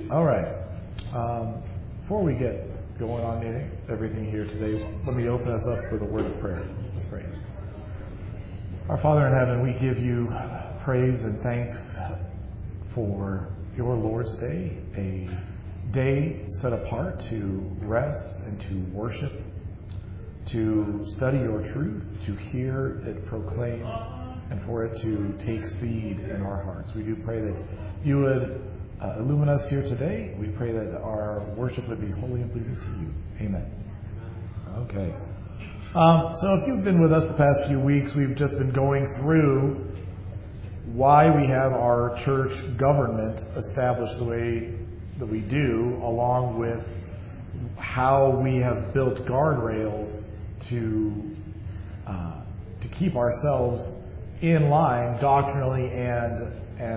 All right. Before we get going on everything here today, let me open us up with a word of prayer. Let's pray. Our Father in heaven, we give you praise and thanks for your Lord's Day, a day set apart to rest and to worship, to study your truth, to hear it proclaimed, and for it to take seed in our hearts. We do pray that you would illumine us here today. We pray that our worship would be holy and pleasing to you. Amen. Okay. So if you've been with us the past few weeks, we've just been going through why we have our church government established the way that we do, along with how we have built guardrails to keep ourselves in line doctrinally and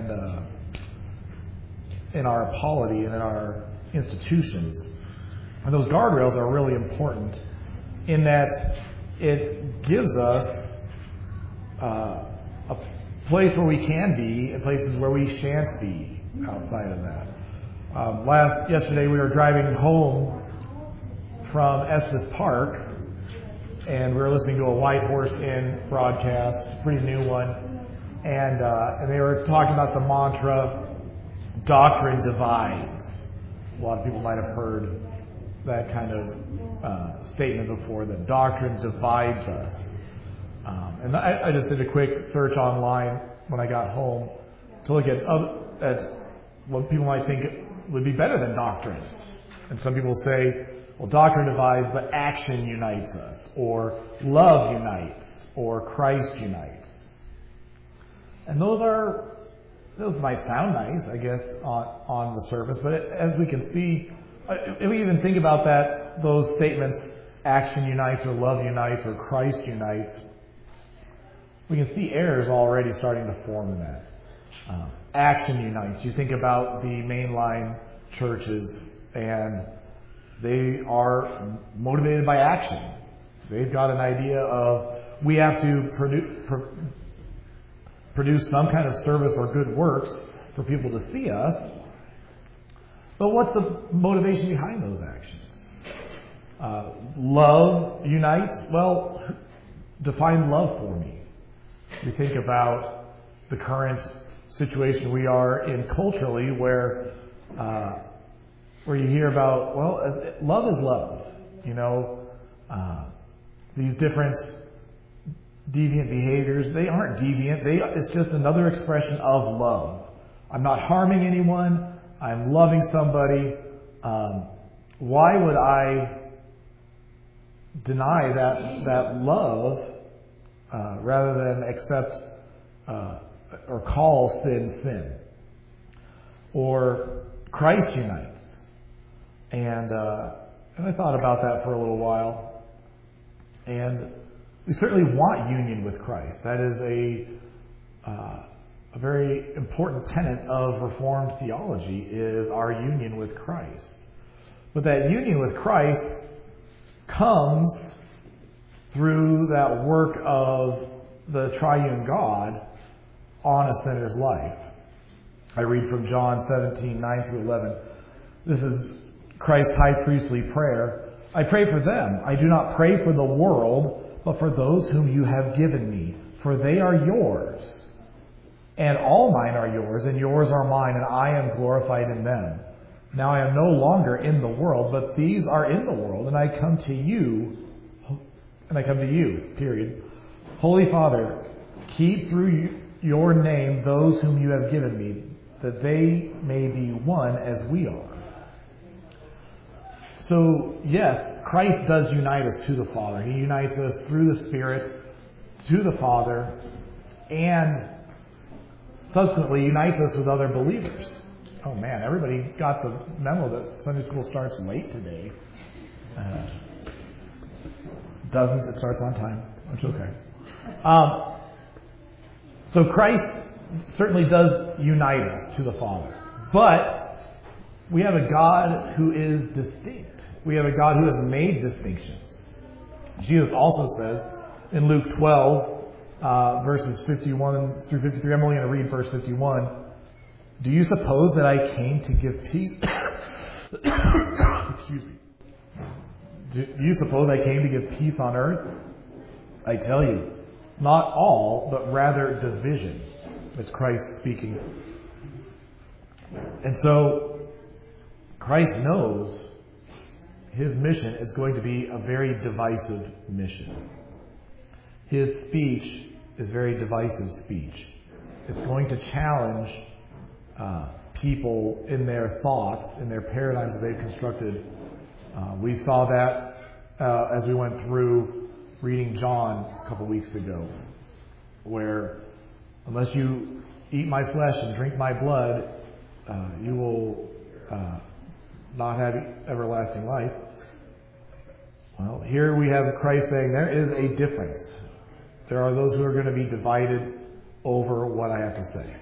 in our polity and in our institutions. And those guardrails are really important in that it gives us a place where we can be and places where we shan't be outside of that. Yesterday we were driving home from Estes Park, and we were listening to a White Horse Inn broadcast, pretty new one, and they were talking about the mantra, doctrine divides. A lot of people might have heard that kind of statement before, that doctrine divides us. And I just did a quick search online when I got home to look at what people might think would be better than doctrine. And some people say, well, doctrine divides, but action unites us, or love unites, or Christ unites. And those might sound nice, I guess, on the surface, but as we can see, if we even think about those statements, action unites, or love unites, or Christ unites, we can see errors already starting to form in that. Action unites. You think about the mainline churches, and they are motivated by action. They've got an idea of, we have to produce some kind of service or good works for people to see us. But what's the motivation behind those actions? Love unites. Well, define love for me. We think about the current situation we are in culturally, where you hear about, well, love is love. You know, these different deviant behaviors, they aren't deviant. It's just another expression of love. I'm not harming anyone. I'm loving somebody. Why would I deny that love rather than accept or call sin? Or Christ unites. And I thought about that for a little while. And we certainly want union with Christ. That is a very important tenet of Reformed theology, is our union with Christ. But that union with Christ comes through that work of the triune God on a sinner's life. I read from John 17:9-11. This is Christ's high priestly prayer. I pray for them. I do not pray for the world, but for those whom you have given me, for they are yours. And all mine are yours, and yours are mine, and I am glorified in them. Now I am no longer in the world, but these are in the world, and I come to you, period. Holy Father, keep through your name those whom you have given me, that they may be one as we are. So, yes, Christ does unite us to the Father. He unites us through the Spirit to the Father, and subsequently unites us with other believers. Oh man, everybody got the memo that Sunday school starts late today. Doesn't, it starts on time. It's okay. So Christ certainly does unite us to the Father. But we have a God who is distinct. We have a God who has made distinctions. Jesus also says in Luke 12, verses 51 through 53, I'm only going to read verse 51. Do you suppose that I came to give peace? Excuse me. Do you suppose I came to give peace on earth? I tell you, not all, but rather division, is Christ speaking. And so, Christ knows his mission is going to be a very divisive mission. His speech is very divisive speech. It's going to challenge people in their thoughts, in their paradigms that they've constructed. We saw that as we went through reading John a couple weeks ago, where unless you eat my flesh and drink my blood, you will not have everlasting life. Well, here we have Christ saying there is a difference. There are those who are going to be divided over what I have to say.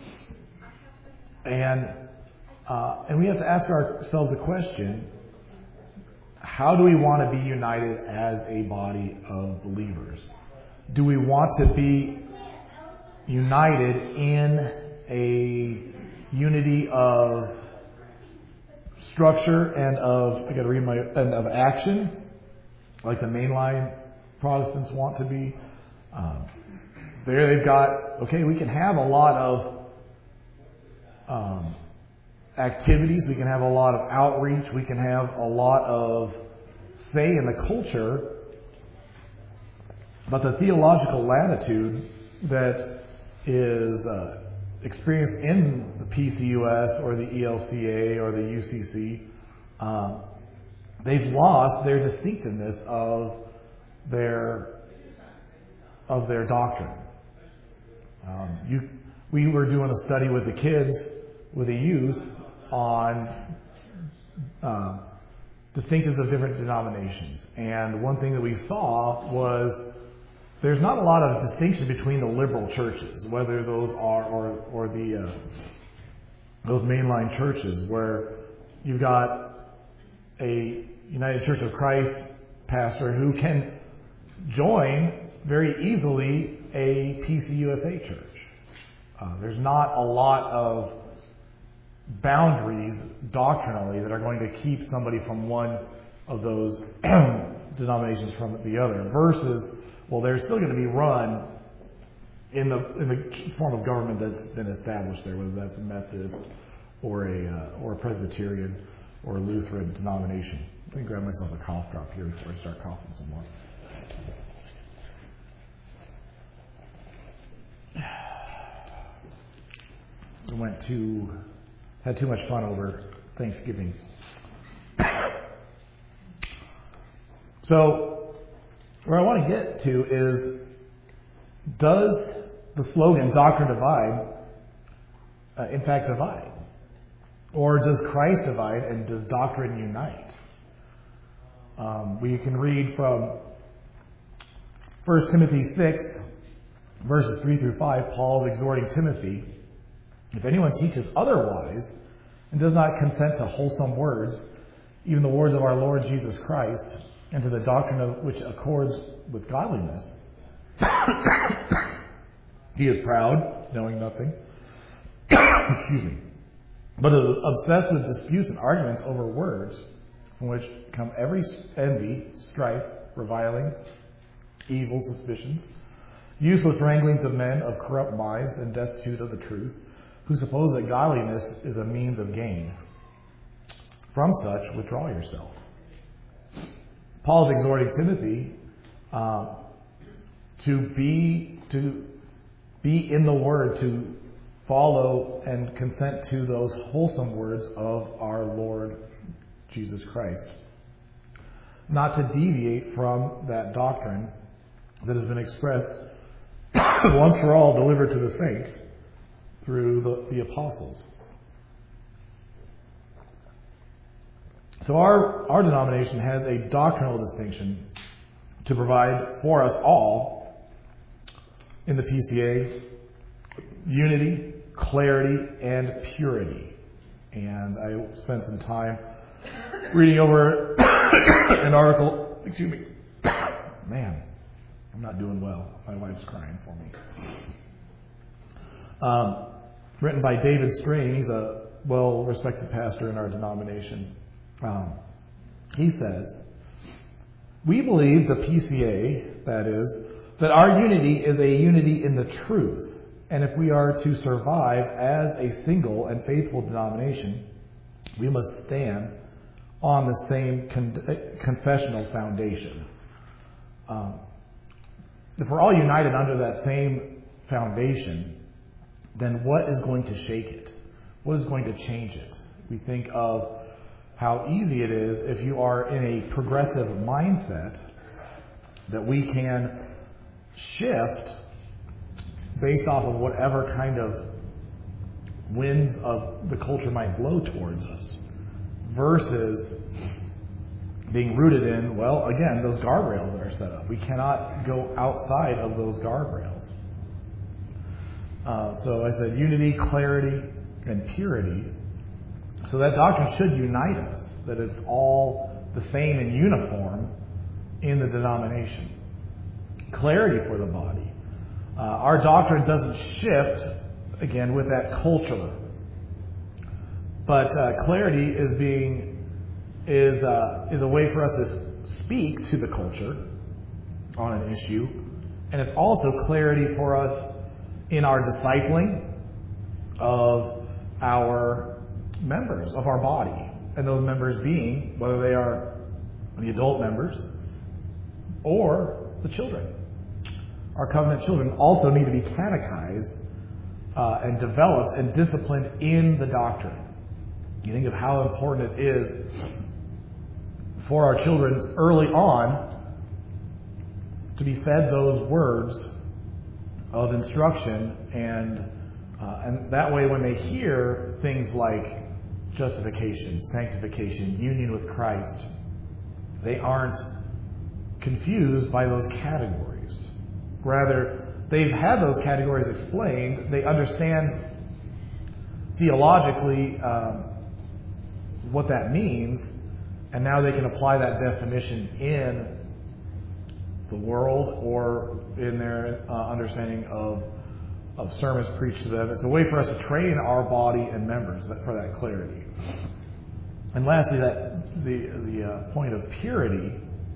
And we have to ask ourselves a question: how do we want to be united as a body of believers? Do we want to be united in a unity of structure and of action, like the mainline Protestants want to be? There they've got, we can have a lot of activities, we can have a lot of outreach, we can have a lot of say in the culture, but the theological latitude that is experienced in the PCUS or the ELCA or the UCC, they've lost their distinctiveness of their doctrine. We were doing a study with the kids, with the youth, on distinctives of different denominations. And one thing that we saw was there's not a lot of distinction between the liberal churches, whether those are or those mainline churches, where you've got a United Church of Christ pastor who can join very easily a PCUSA church. There's not a lot of boundaries doctrinally that are going to keep somebody from one of those denominations from the other, versus, well, they're still going to be run in the form of government that's been established there, whether that's a Methodist or a Presbyterian or a Lutheran denomination. Let me grab myself a cough drop here before I start coughing some more. We had too much fun over Thanksgiving. So, where I want to get to is, does the slogan "Doctrine Divide" in fact divide? Or does Christ divide and does doctrine unite? We can read from 1 Timothy 6, verses 3 through 5, Paul's exhorting Timothy, "If anyone teaches otherwise and does not consent to wholesome words, even the words of our Lord Jesus Christ, and to the doctrine of which accords with godliness, he is proud, knowing nothing, excuse me, but is obsessed with disputes and arguments over words, from which come every envy, strife, reviling, evil suspicions, useless wranglings of men of corrupt minds and destitute of the truth, who suppose that godliness is a means of gain. From such, withdraw yourself." Paul's exhorting Timothy to be in the Word, to follow and consent to those wholesome words of our Lord Jesus Christ. Not to deviate from that doctrine that has been expressed once for all, delivered to the saints through the apostles. So our denomination has a doctrinal distinction to provide for us all in the PCA: unity, clarity, and purity. And I spent some time reading over an article. Excuse me. Man, I'm not doing well. My wife's crying for me. written by David Strain. He's a well-respected pastor in our denomination. He says, "We believe, the PCA, that is, that our unity is a unity in the truth, and if we are to survive as a single and faithful denomination, we must stand on the same confessional foundation." If we're all united under that same foundation, then what is going to shake it? What is going to change it? We think of how easy it is if you are in a progressive mindset that we can shift based off of whatever kind of winds of the culture might blow towards us, versus being rooted in, well, again, those guardrails that are set up. We cannot go outside of those guardrails. So I said unity, clarity, and purity. So that doctrine should unite us, that it's all the same and uniform in the denomination. Clarity for the body. Our doctrine doesn't shift, again, with that culture. But clarity is a way for us to speak to the culture on an issue. And it's also clarity for us in our discipling of our members of our body. And those members being, whether they are the adult members or the children. Our covenant children also need to be catechized and developed and disciplined in the doctrine. You think of how important it is for our children early on to be fed those words of instruction, and that way when they hear things like justification, sanctification, union with Christ, they aren't confused by those categories. Rather, they've had those categories explained. They understand theologically what that means, and now they can apply that definition in the world or in their understanding of sermons preached to them. It's a way for us to train our body and members for that clarity. And lastly, the point of purity.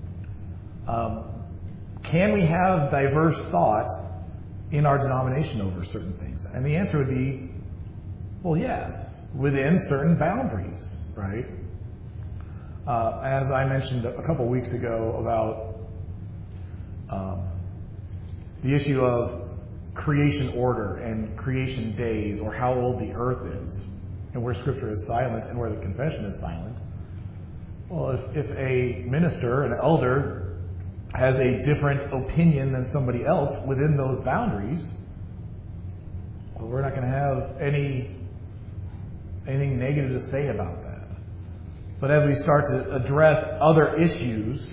Can we have diverse thought in our denomination over certain things? And the answer would be, well, yes, within certain boundaries, right? As I mentioned a couple of weeks ago about the issue of creation order and creation days, or how old the earth is, and where Scripture is silent and where the confession is silent. Well, if a minister, an elder, has a different opinion than somebody else within those boundaries, well, we're not going to have anything negative to say about that. But as we start to address other issues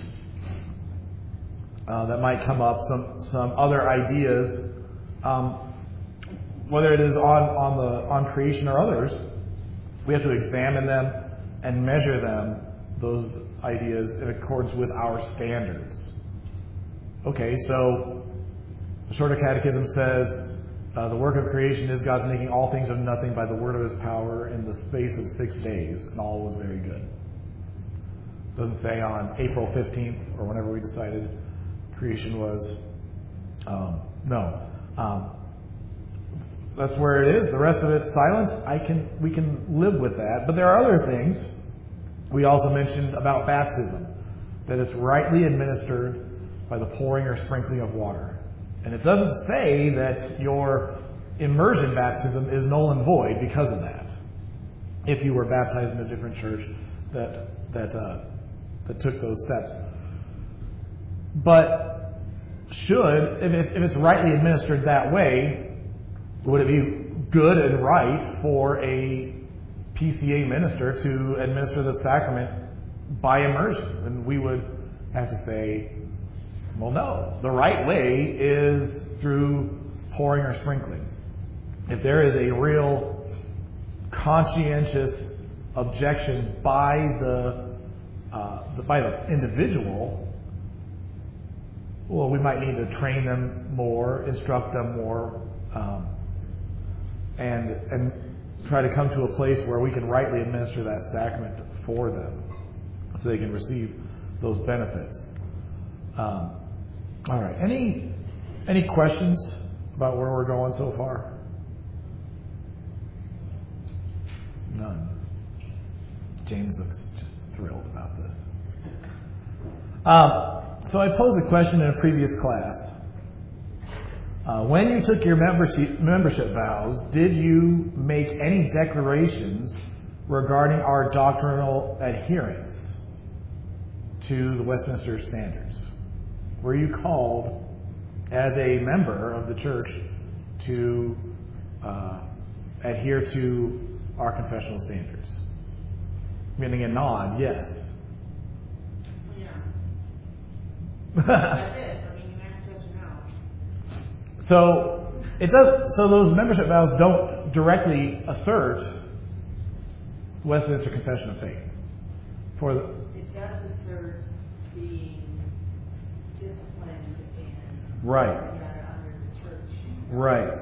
that might come up, some other ideas, whether it is on creation or others, we have to examine them and measure them, those ideas, in accordance with our standards. Okay, so the Shorter Catechism says the work of creation is God's making all things of nothing by the word of His power in the space of 6 days, and all was very good. It doesn't say on April 15th or whenever we decided creation was. That's where it is. The rest of it's silent. We can live with that. But there are other things we also mentioned about baptism, that it's rightly administered by the pouring or sprinkling of water. And it doesn't say that your immersion baptism is null and void because of that. If you were baptized in a different church that took those steps. But if it's rightly administered that way, would it be good and right for a PCA minister to administer the sacrament by immersion? And we would have to say, well, no. The right way is through pouring or sprinkling. If there is a real conscientious objection by the individual, well, we might need to train them more, instruct them more, and try to come to a place where we can rightly administer that sacrament for them so they can receive those benefits. All right. Any questions about where we're going so far? None. James looks just thrilled about this. So I posed a question in a previous class. When you took your membership vows, did you make any declarations regarding our doctrinal adherence to the Westminster Standards? Were you called as a member of the church to adhere to our confessional standards? Meaning a nod, yes. Yeah. That's it. I mean, you asked yes or no. So it does. So those membership vows don't directly assert Westminster Confession of Faith. It does assert being disciplined and right. Under the church. Right.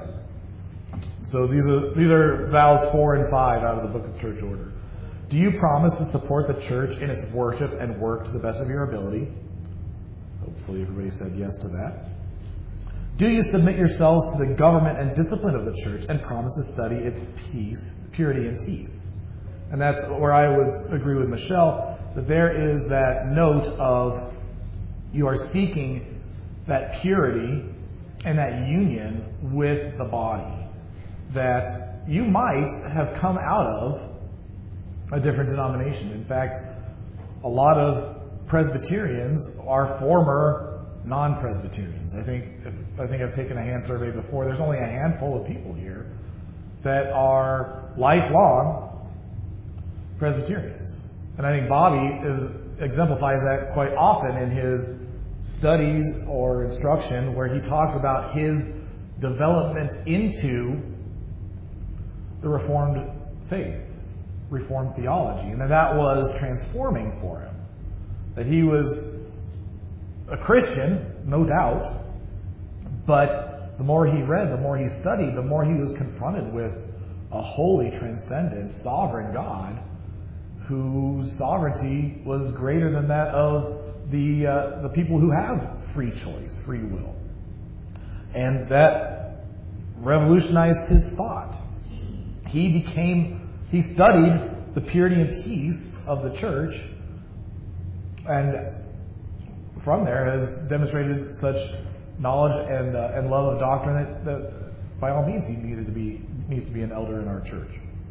So these are vows 4 and 5 out of the Book of Church Order. Do you promise to support the church in its worship and work to the best of your ability? Hopefully everybody said yes to that. Do you submit yourselves to the government and discipline of the church and promise to study its purity and peace? And that's where I would agree with Michelle, that there is that note of you are seeking that purity and that union with the body that you might have come out of a different denomination. In fact, a lot of Presbyterians are former non-Presbyterians. I think I've taken a hand survey before. There's only a handful of people here that are lifelong Presbyterians. And I think Bobby exemplifies that quite often in his studies or instruction, where he talks about his development into the Reformed faith, Reformed theology, and that was transforming for him. That he was a Christian, no doubt, but the more he read, the more he studied, the more he was confronted with a holy, transcendent, sovereign God whose sovereignty was greater than that of the people who have free choice, free will. And that revolutionized his thought. He studied the purity and peace of the church, and from there has demonstrated such knowledge and love of doctrine that by all means he needs to be an elder in our church.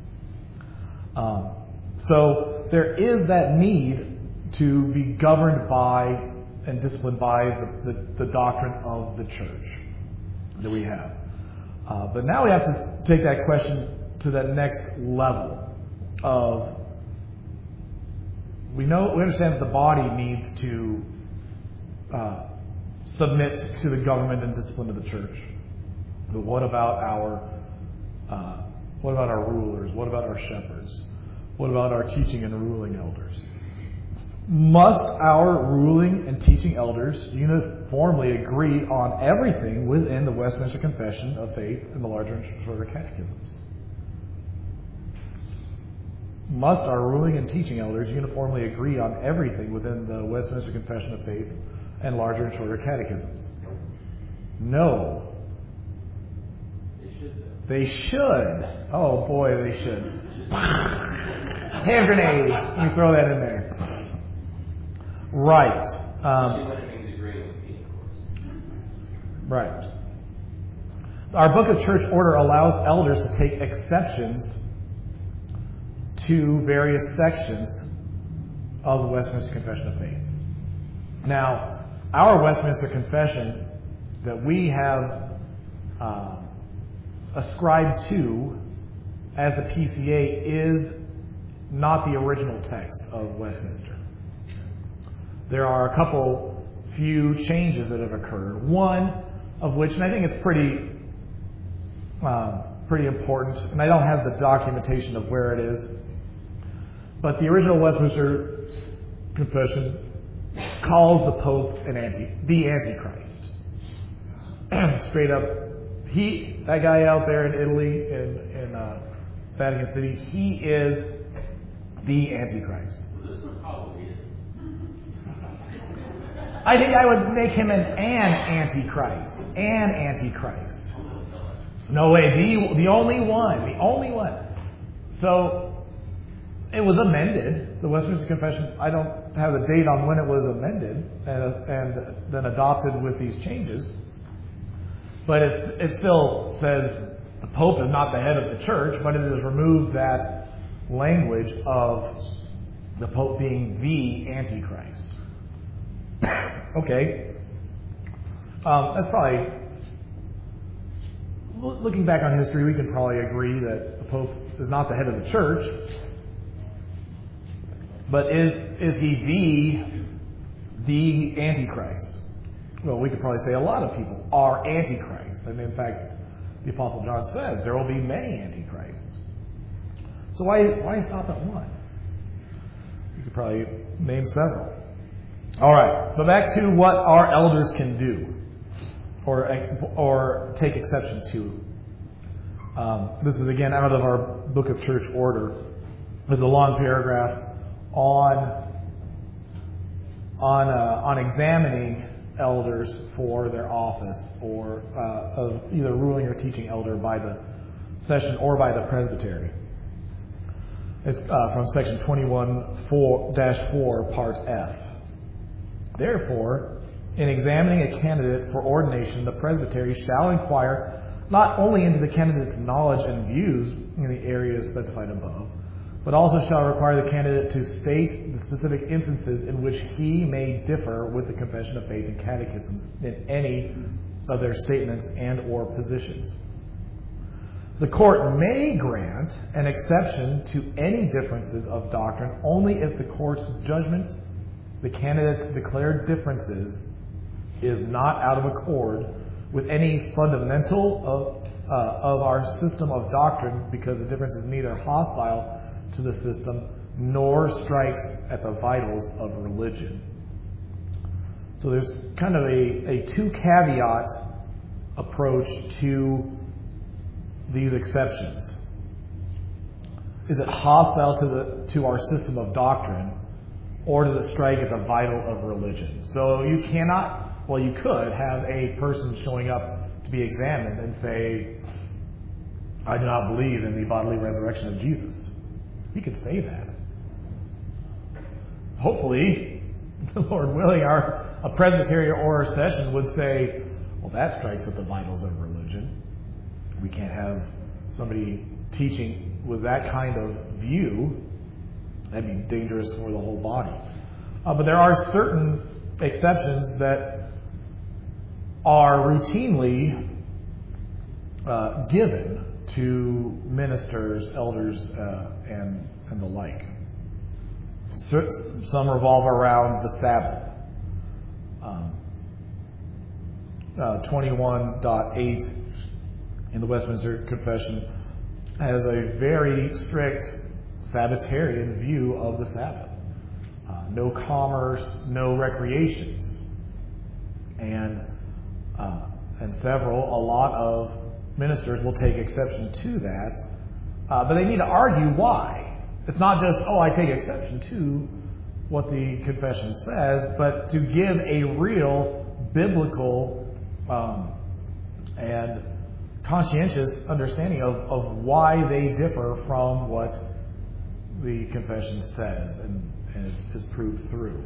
So there is that need to be governed by and disciplined by the doctrine of the church that we have. But now we have to take that question to that next level of we understand that the body needs to submit to the government and discipline of the church. But what about our rulers? What about our shepherds? What about our teaching and ruling elders? Must our ruling and teaching elders uniformly agree on everything within the Westminster Confession of Faith and the larger and shorter catechisms? Must our ruling and teaching elders uniformly agree on everything within the Westminster Confession of Faith and larger and shorter catechisms? No. They should. Oh boy, they should. Hand grenade. Let me throw that in there. Right. Right. Our Book of Church Order allows elders to take exceptions to various sections of the Westminster Confession of Faith. Now, our Westminster Confession that we have ascribed to as the PCA is not the original text of Westminster. There are a couple few changes that have occurred. One of which, and I think it's pretty important, and I don't have the documentation of where it is, but the original Westminster Confession calls the Pope the Antichrist. Straight up, that guy out there in Italy, in Vatican City, he is the Antichrist. I think I would make him an Antichrist. An Antichrist. No way. The only one. The only one. So, it was amended. The Westminster Confession, I don't have the date on when it was amended and then adopted with these changes. But it still says the Pope is not the head of the Church, but it has removed that language of the Pope being the Antichrist. Okay. That's probably, looking back on history, we can probably agree that the Pope is not the head of the Church. But is he the Antichrist? Well, we could probably say a lot of people are Antichrist. And in fact, the Apostle John says there will be many Antichrists. So why stop at one? You could probably name several. All right, but back to what our elders can do or take exception to. This is again out of our Book of Church Order. There's a long paragraph on examining elders for their office or of either ruling or teaching elder by the session or by the presbytery. It's from section 21-4, part F. Therefore, in examining a candidate for ordination, the presbytery shall inquire not only into the candidate's knowledge and views in the areas specified above, but also shall require the candidate to state the specific instances in which he may differ with the Confession of Faith and Catechisms in any of their statements and or positions. The court may grant an exception to any differences of doctrine only if the court's judgment, the candidate's declared differences, is not out of accord with any fundamental of our system of doctrine, because the difference is neither hostile to the system nor strikes at the vitals of religion. So there's kind of a two-caveat approach to these exceptions. Is it hostile to our system of doctrine, or does it strike at the vital of religion? So you could have a person showing up to be examined and say, I do not believe in the bodily resurrection of Jesus. He could say that. Hopefully, the Lord willing, a presbytery or a session would say, well, that strikes at the vitals of religion. We can't have somebody teaching with that kind of view. That'd be dangerous for the whole body. But there are certain exceptions that are routinely given to ministers, elders, and the like. Some revolve around the Sabbath. 21.8 in the Westminster Confession has a very strict Sabbatarian view of the Sabbath. No commerce, no recreations. And a lot of ministers will take exception to that, but they need to argue why. It's not just, I take exception to what the confession says, but to give a real biblical and conscientious understanding of why they differ from what the confession says and is proved through.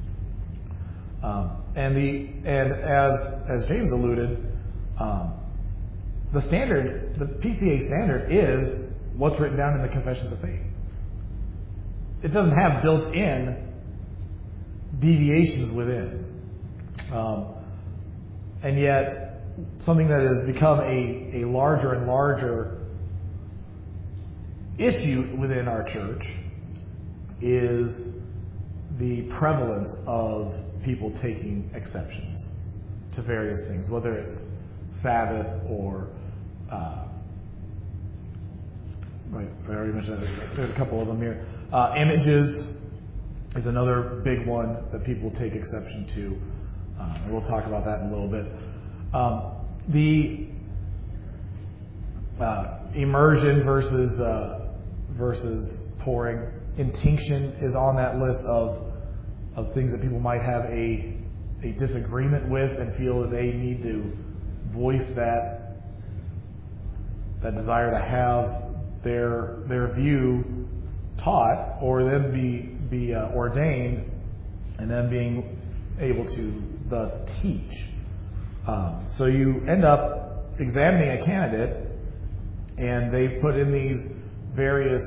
And as James alluded, the PCA standard is what's written down in the Confessions of Faith. It doesn't have built-in deviations within. And yet, something that has become a larger and larger issue within our church is the prevalence of people taking exceptions to various things, whether it's Sabbath or I already mentioned that. There's a couple of them here. Images is another big one that people take exception to. And we'll talk about that in a little bit. immersion versus pouring. Intinction is on that list of things that people might have a disagreement with and feel that they need to voice that desire to have their view taught, or them be ordained, and then being able to thus teach. So you end up examining a candidate, and they put in these various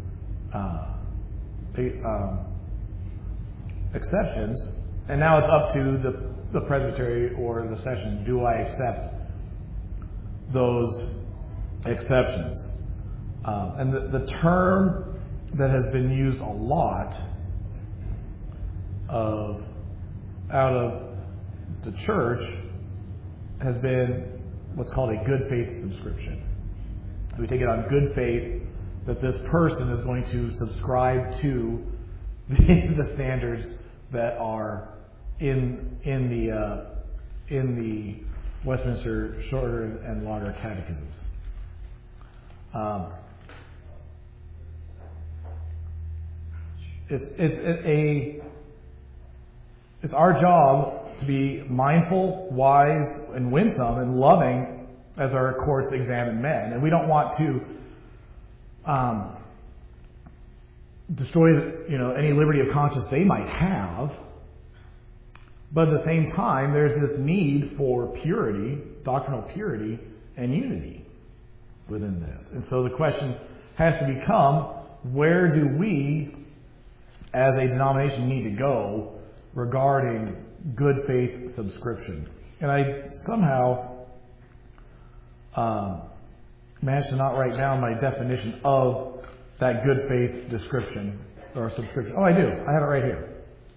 exceptions, and now it's up to the presbytery or the session. Do I accept those exceptions? And the term that has been used a lot out of the church has been what's called a good faith subscription. We take it on good faith that this person is going to subscribe to the standards that are in the Westminster Shorter and Longer Catechisms. It's our job to be mindful, wise, and winsome and loving as our courts examine men, and we don't want to destroy any liberty of conscience they might have. But at the same time, there's this need for purity, doctrinal purity, and unity within this. And so the question has to become, where do we as a denomination need to go regarding good faith subscription? And I somehow managed to not write down my definition of that good faith description or subscription. Oh, I do. I have it right here.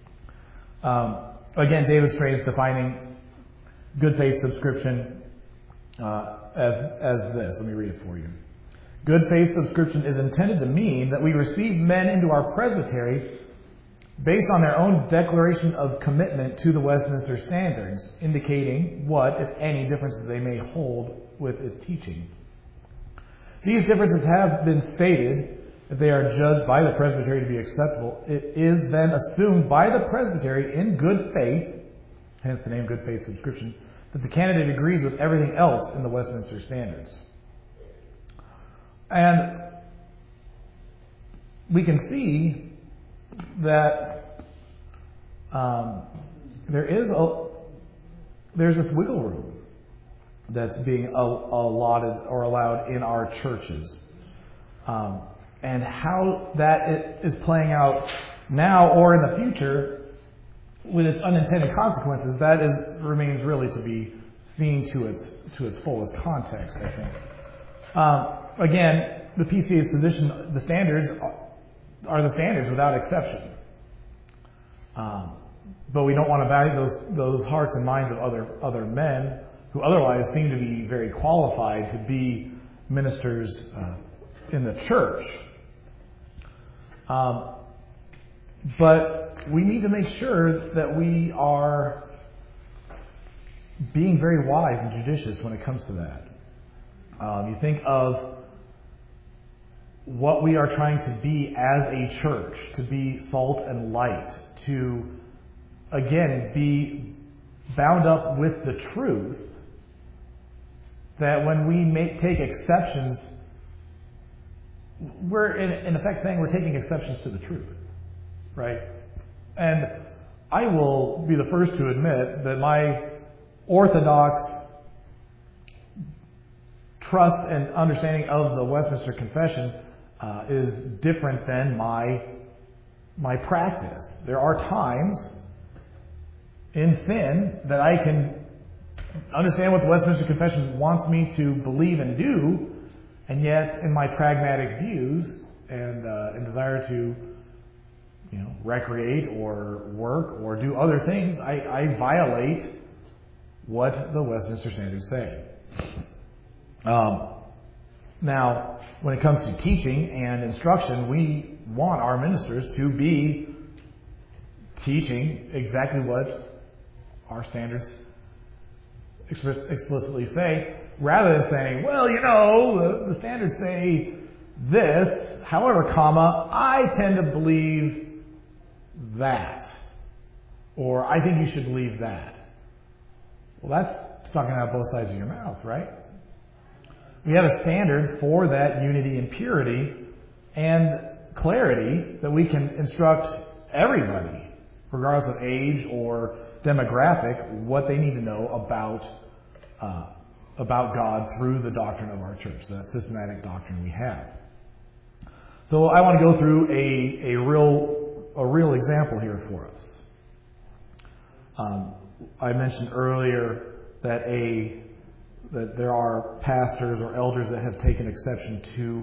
Again, David Strain is defining good faith subscription as this. Let me read it for you. Good faith subscription is intended to mean that we receive men into our presbytery based on their own declaration of commitment to the Westminster Standards, indicating what, if any, differences they may hold with his teaching. These differences have been stated. If they are judged by the presbytery to be acceptable, it is then assumed by the presbytery in good faith, hence the name good faith subscription, that the candidate agrees with everything else in the Westminster Standards. And we can see that there's this wiggle room that's being allotted or allowed in our churches. And how that is playing out now or in the future with its unintended consequences, that remains really to be seen to its fullest context, I think. Again, the PCA's position, the standards are the standards without exception. But we don't want to value those hearts and minds of other men who otherwise seem to be very qualified to be ministers in the church. But we need to make sure that we are being very wise and judicious when it comes to that. You think of what we are trying to be as a church, to be salt and light, to, again, be bound up with the truth, that when we take exceptions, we're in effect saying we're taking exceptions to the truth, right? And I will be the first to admit that my orthodox trust and understanding of the Westminster Confession is different than my practice. There are times in sin that I can understand what the Westminster Confession wants me to believe and do, and yet in my pragmatic views and desire to recreate or work or do other things, I violate what the Westminster Standards say. Now, when it comes to teaching and instruction, we want our ministers to be teaching exactly what our standards explicitly say, rather than saying, well, the standards say this, however, I tend to believe that. Or I think you should believe that. Well, that's talking out both sides of your mouth, right? We have a standard for that unity and purity and clarity that we can instruct everybody, regardless of age or demographic, what they need to know about God through the doctrine of our church, that systematic doctrine we have. So I want to go through a real example here for us. I mentioned earlier that there are pastors or elders that have taken exception to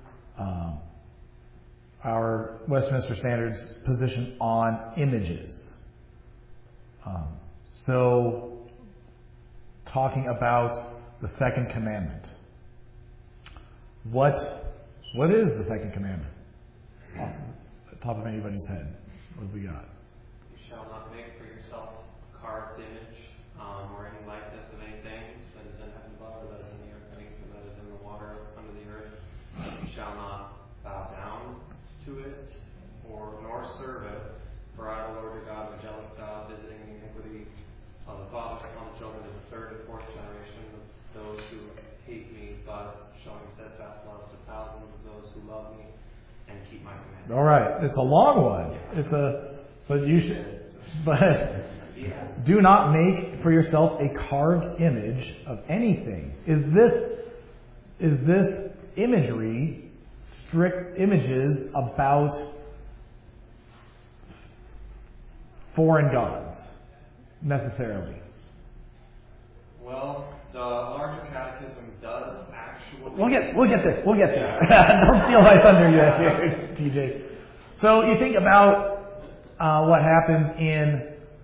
our Westminster Standards position on images. So, talking about the second commandment. What is the second commandment? Off the top of anybody's head, what have we got? You shall not make for yourself a carved image or any likeness of anything that is in heaven above, or that is in the earth beneath, or that is in the water under the earth. You shall not bow down to it, nor serve it. For I, the Lord your God, am a jealous God, visiting the iniquity of the fathers upon the children of the third and fourth generation of those who hate me, but showing steadfast love to thousands of those who love me and keep my commandments. All right, it's a long one. But do not make for yourself a carved image of anything. Is this imagery strict images about foreign gods necessarily? Well, the larger catechism does actually. We'll get there. Don't steal my thunder yet, TJ. So you think about what happens in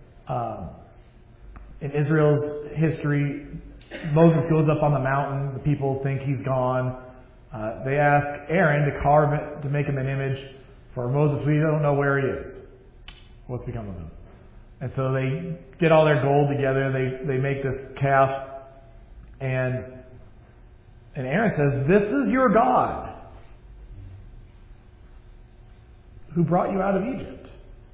Israel's history. Moses goes up on the mountain. The people think he's gone. They ask Aaron to make him an image for Moses. We don't know where he is. What's become of him? And so they get all their gold together. They make this calf, and Aaron says, "This is your God who brought you out of Egypt."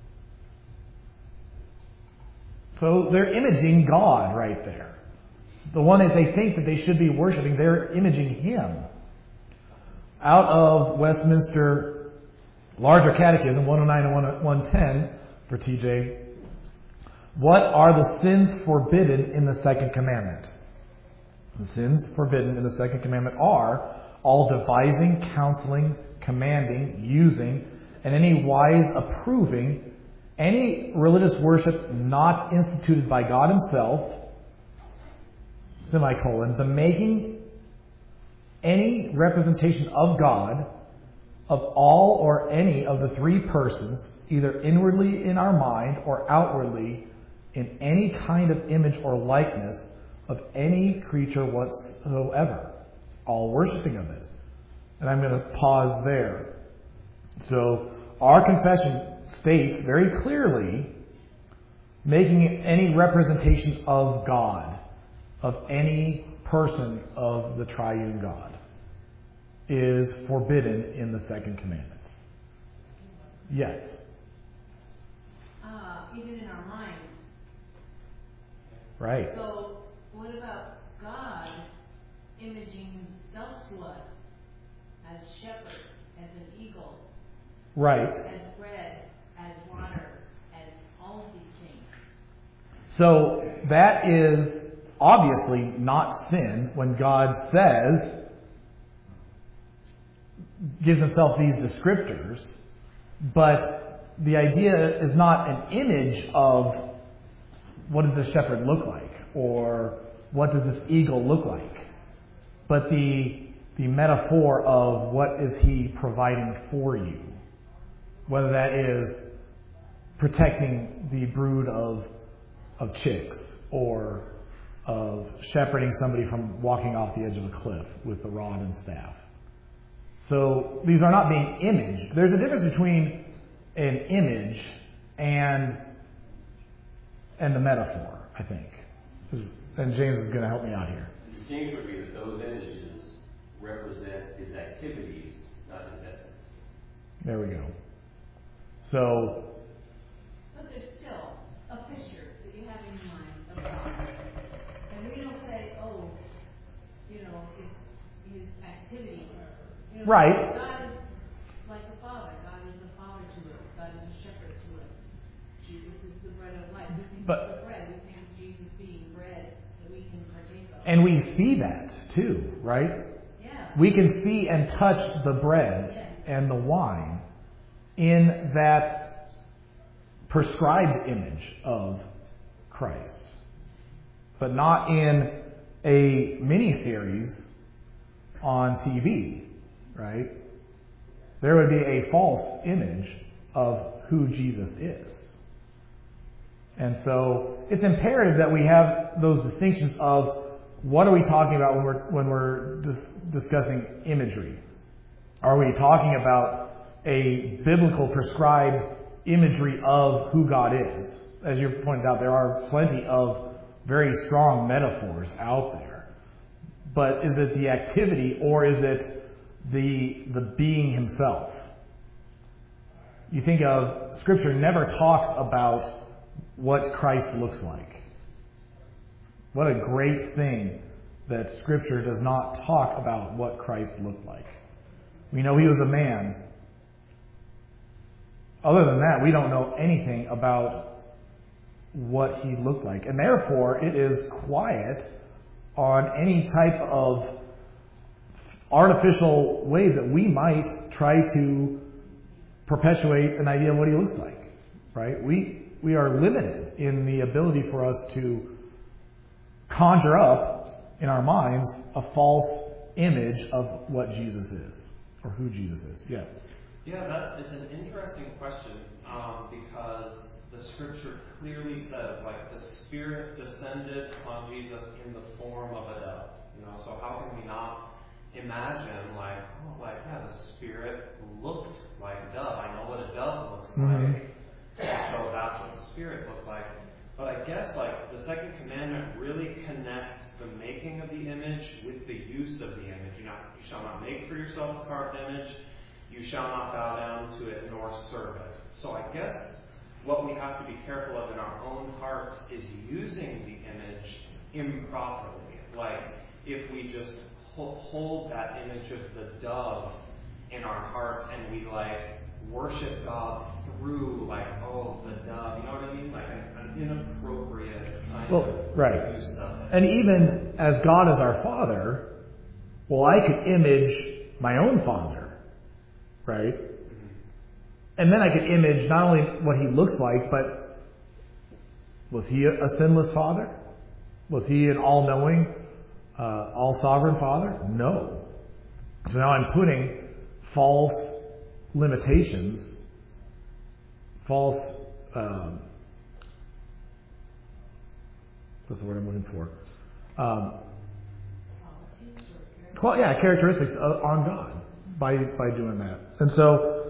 So they're imaging God right there. The one that they think that they should be worshiping, they're imaging Him. Out of Westminster Larger Catechism, 109 and 110 for TJ, what are the sins forbidden in the second commandment? The sins forbidden in the second commandment are all devising, counseling, commanding, using, and any wise approving any religious worship not instituted by God Himself, the making any representation of God, of all or any of the three persons, either inwardly in our mind or outwardly in any kind of image or likeness of any creature whatsoever. All worshipping of it. And I'm going to pause there. So, our confession states very clearly making any representation of God, of any person of the triune God, is forbidden in the second commandment. Yes? Even in our minds. Right. So, what about God imaging Himself to us as shepherd, as an eagle, Right. as bread, as water, as all of these things? So that is obviously not sin when God gives Himself these descriptors, but the idea is not an image of what does the shepherd look like or what does this eagle look like, but the metaphor of what is He providing for you, whether that is protecting the brood of chicks or of shepherding somebody from walking off the edge of a cliff with the rod and staff. So these are not being imaged. There's a difference between an image and the metaphor, I think. And James is going to help me out here. The distinction would be that those images represent his activities, not his essence. There we go. So, But there's still a picture that you have in your mind of God. And we don't say, oh, it's his activity. Right. God is like a father. God is a father to us. God is a shepherd to us. Jesus is the bread of life. We think of the bread. We think of Jesus being bread that we can partake of. and we see that too, right? Yeah. We can see and touch the bread and the wine in that prescribed image of Christ, but not in a mini-series on TV, right? There would be a false image of who Jesus is. And so it's imperative that we have those distinctions of what are we talking about when we're discussing imagery. Are we talking about a biblical prescribed imagery of who God is? As you pointed out, there are plenty of very strong metaphors out there. But is it the activity or is it the being himself? You think of Scripture never talks about what Christ looks like. What a great thing that Scripture does not talk about what Christ looked like. We know he was a man. Other than that, we don't know anything about what he looked like. And therefore, it is quiet on any type of artificial ways that we might try to perpetuate an idea of what he looks like. Right? We are limited in the ability for us to conjure up in our minds a false image of what Jesus is or who Jesus is. Yes? Yeah, it's an interesting question because the Scripture clearly says, like, the Spirit descended upon Jesus in the form of a dove. So how can we not imagine, the Spirit looked like a dove. I know what a dove looks like, so that's what the Spirit looked like. But I guess, the second commandment really connects the making of the image with the use of the image. You shall not make for yourself a carved image. You shall not bow down to it nor serve it. So I guess what we have to be careful of in our own hearts is using the image improperly. Like, if we just hold that image of the dove in our hearts and we worship God through the dove, you know what I mean? Like an inappropriate kind of use of it. And even as God is our Father, I could image my own Father, right? Mm-hmm. And then I could image not only what he looks like, but was he a sinless Father? Was he an all-knowing, all-sovereign Father? No. So now I'm putting false limitations, false, what's the word I'm looking for? Characteristics on God by doing that. And so,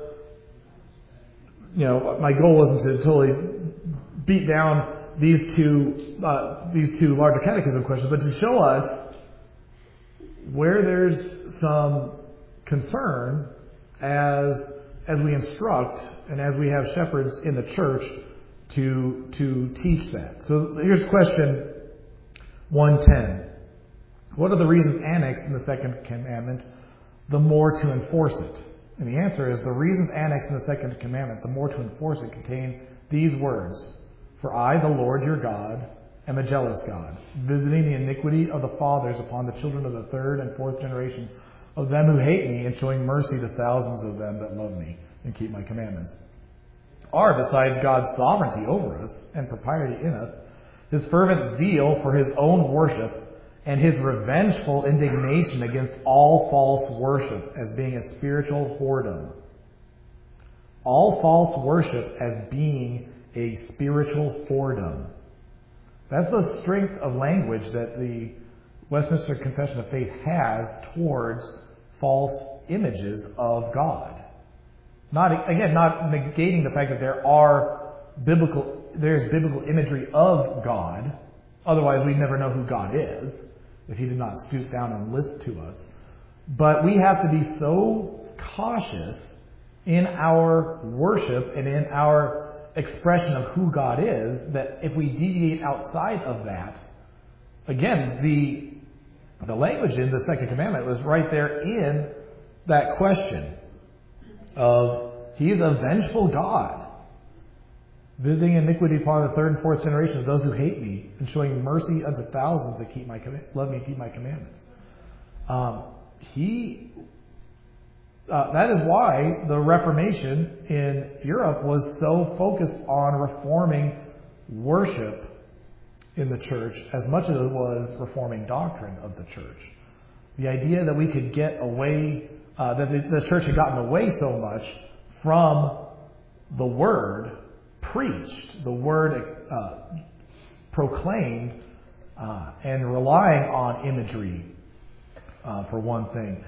my goal wasn't to totally beat down these two larger catechism questions, but to show us where there's some concern as we instruct and as we have shepherds in the church to teach that. So here's question 110. What are the reasons annexed in the second commandment, the more to enforce it? And the answer is the reasons annexed in the second commandment, the more to enforce it, contain these words. For I, the Lord your God, am a jealous God, visiting the iniquity of the fathers upon the children of the third and fourth generation of them who hate me, and showing mercy to thousands of them that love me and keep my commandments. Are, besides God's sovereignty over us and propriety in us, his fervent zeal for his own worship, and his revengeful indignation against all false worship as being a spiritual whoredom. All false worship as being a spiritual whoredom. That's the strength of language that the Westminster Confession of Faith has towards false images of God. Not negating the fact that there's biblical imagery of God Otherwise, we'd never know who God is if He did not stoop down and listen to us. But we have to be so cautious in our worship and in our expression of who God is that if we deviate outside of that, again, the language in the second commandment was right there in that question of He's a vengeful God, visiting iniquity upon the third and fourth generation of those who hate me, and showing mercy unto thousands that love me and keep my commandments. That is why the Reformation in Europe was so focused on reforming worship in the church as much as it was reforming doctrine of the church. The idea that we could get away, that the church had gotten away so much from the Word preached, the Word proclaimed, and relying on imagery, for one thing.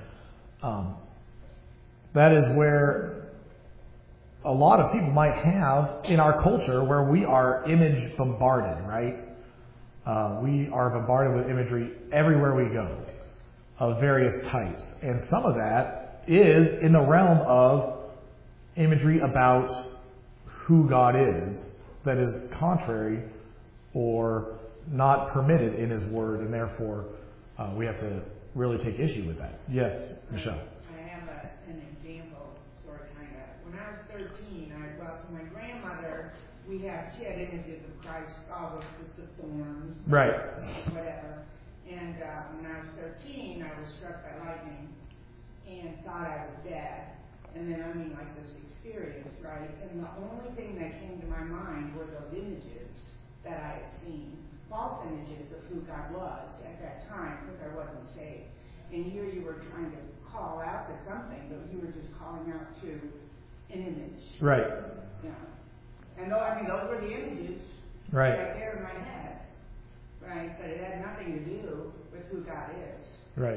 That is where a lot of people might have in our culture where we are image bombarded, right? We are bombarded with imagery everywhere we go of various types. And some of that is in the realm of imagery about who God is that is contrary or not permitted in His Word, and therefore we have to really take issue with that. Yes, Michelle. I have an example, sort of, kind of. When I was 13, my grandmother, she had images of Christ, all with the thorns, right, whatever. And when I was 13, I was struck by lightning and thought I was dead. And then, like this experience, right? And the only thing that came to my mind were those images that I had seen, false images of who God was at that time, because I wasn't saved. And here you were trying to call out to something, but you were just calling out to an image. Right. Yeah. And those were the images right there in my head. Right? But it had nothing to do with who God is. Right.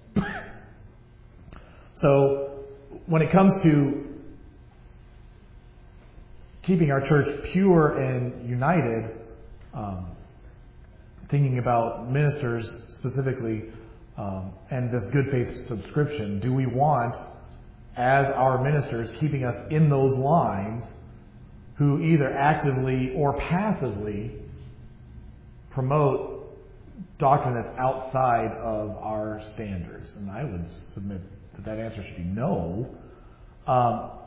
So, when it comes to keeping our church pure and united, thinking about ministers specifically, and this good faith subscription, do we want, as our ministers, keeping us in those lines, who either actively or passively promote doctrine that's outside of our standards? And I would submit that answer should be no. Are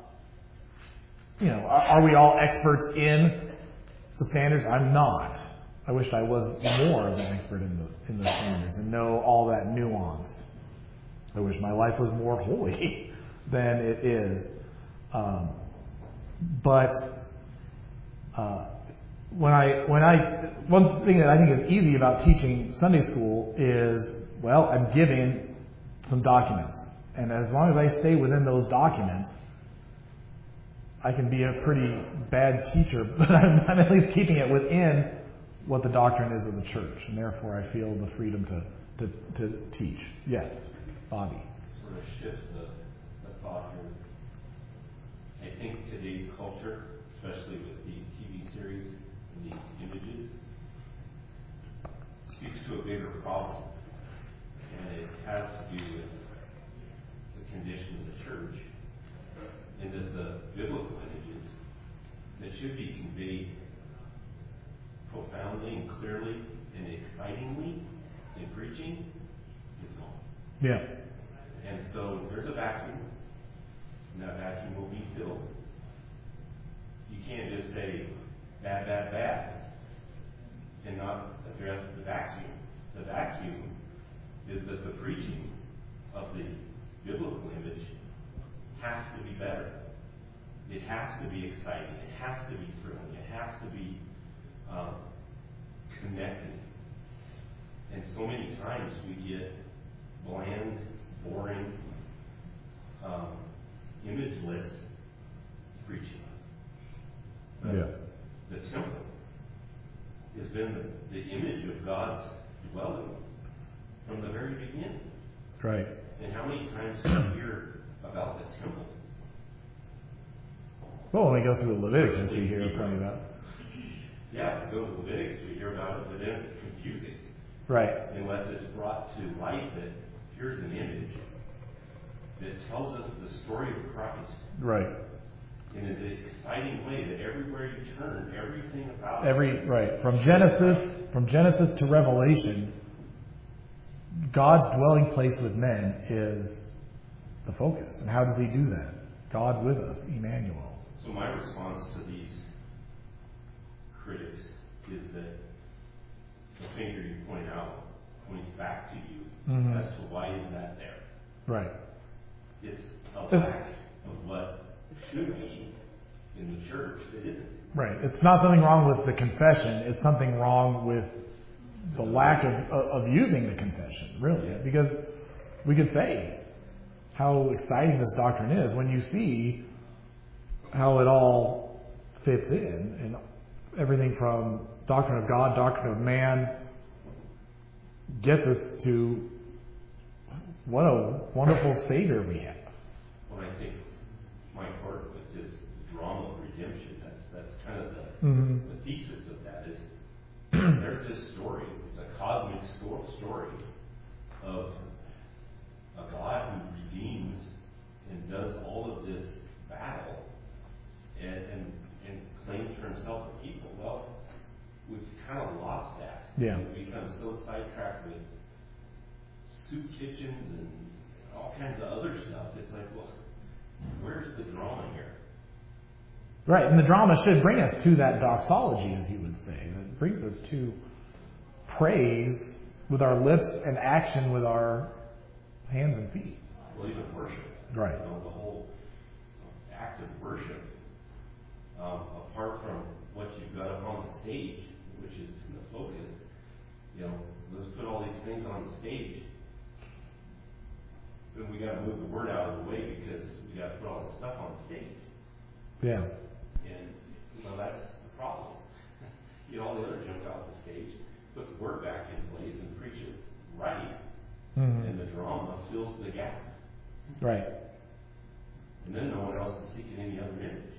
we all experts in the standards? I'm not. I wish I was more of an expert in the standards and know all that nuance. I wish my life was more holy than it is. But one thing that I think is easy about teaching Sunday school is, I'm giving some documents. And as long as I stay within those documents, I can be a pretty bad teacher, but I'm at least keeping it within what the doctrine is of the church, and therefore I feel the freedom to teach. Yes, Bobby. Sort of shifts the thought here. I think today's culture, especially with these TV series and these images, speaks to a bigger problem, and it has to do with the condition of the church, and that the biblical images that should be conveyed profoundly and clearly and excitingly in preaching is gone. Yeah. And so there's a vacuum, and that vacuum will be filled. You can't just say bad, bad, bad, and not address the vacuum. The vacuum is that the preaching of the biblical image has to be better. It has to be exciting. It has to be thrilling. It has to be connected. And so many times we get bland, boring, imageless preaching. But the temple has been the image of God's dwelling from the very beginning. Right. And how many times do you hear about the temple? Well, when we go through Leviticus, you hear plenty about. Yeah, if you go to Leviticus, we hear about it, but then it's confusing. Right. Unless it's brought to light that here's an image that tells us the story of Christ. Right. In an exciting way that everywhere you turn, everything about Right. From Genesis to Revelation, God's dwelling place with men is the focus. And how does he do that? God with us, Emmanuel. So my response to these critics is that the finger you point out points back to you as to why is that there. Right. It's a lack of what should be in the church that isn't. Right. It's not something wrong with the confession. It's something wrong with the lack of using the confession, really. Because we could say how exciting this doctrine is when you see how it all fits in, and everything from doctrine of God, doctrine of man, gets us to what a wonderful Savior we have. Well, I think my part with this drama of redemption, that's kind of the thesis of that is there's this story. It's a cosmic story of a God who redeems and does all of this battle and claims for himself a people. Well, we've kind of lost that. Yeah. We've become so sidetracked with soup kitchens and all kinds of other stuff. It's like, well, where's the drama here? Right, and the drama should bring us to that doxology, as you would say. It brings us to praise with our lips and action with our hands and feet. Well, even worship. Right. You know, the whole act of worship, apart from what you've got up on the stage, which is the focus, you know, let's put all these things on the stage. Then we got to move the word out of the way because we got to put all this stuff on the stage. Yeah. And, you know, that's the problem. Get all the other junk off the stage, put the word back in place and preach it right, and the drama fills the gap. Right. And then no one else is seeking any other image.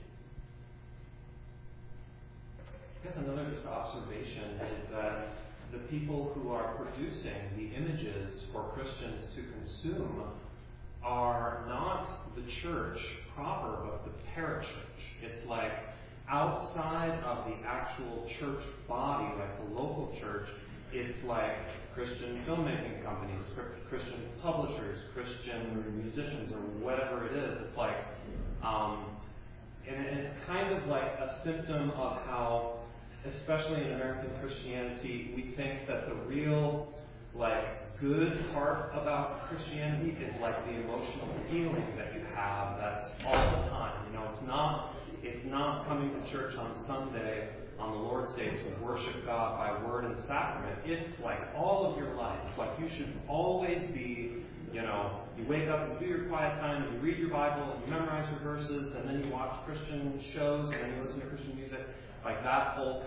I guess another just observation is that the people who are producing the images for Christians to consume are not the church proper, but the parachurch. It's like outside of the actual church body, like the local church, it's like Christian filmmaking companies, Christian publishers, Christian musicians, or whatever it is. It's like, and it's kind of like a symptom of how, especially in American Christianity, we think that the real, good part about Christianity is like the emotional feeling that you have that's all the time. You know, it's not coming to church on Sunday on the Lord's Day to worship God by word and sacrament. It's like all of your life. Like you should always be, you know, you wake up and do your quiet time and you read your Bible and you memorize your verses and then you watch Christian shows and then you listen to Christian music. Like that whole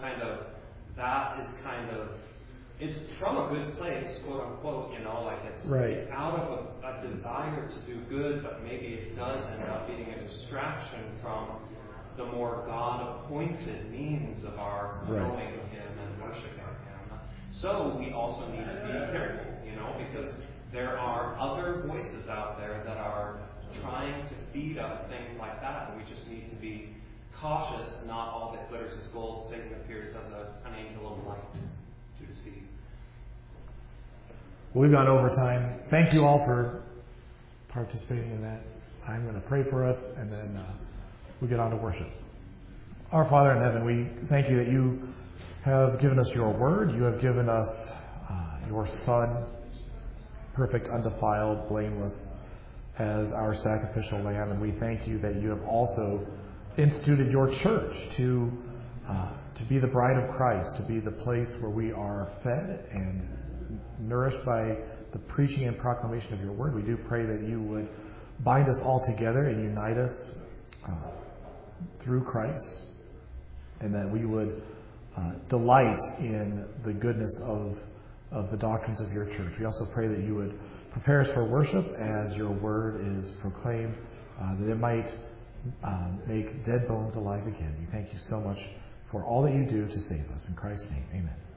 it's from a good place, quote unquote, you know, like it's out of a desire to do good, but maybe it does end up being a distraction from the more God-appointed means of our knowing Him and worshiping Him. So we also need to be careful, you know, because there are other voices out there that are trying to feed us things like that, and we just need to be cautious. Not all that glitters is gold. Satan appears as an angel of light to deceive. Well, we've gone over time. Thank you all for participating in that. I'm going to pray for us, and then we'll get on to worship. Our Father in heaven, we thank you that you have given us your word. You have given us your Son, perfect, undefiled, blameless, as our sacrificial lamb. And we thank you that you have also instituted your church to be the bride of Christ, to be the place where we are fed and nourished by the preaching and proclamation of your word. We do pray that you would bind us all together and unite us through Christ, and that we would delight in the goodness of the doctrines of your church. We also pray that you would prepare us for worship as your word is proclaimed, that it might make dead bones alive again. We thank you so much for all that you do to save us. In Christ's name, amen.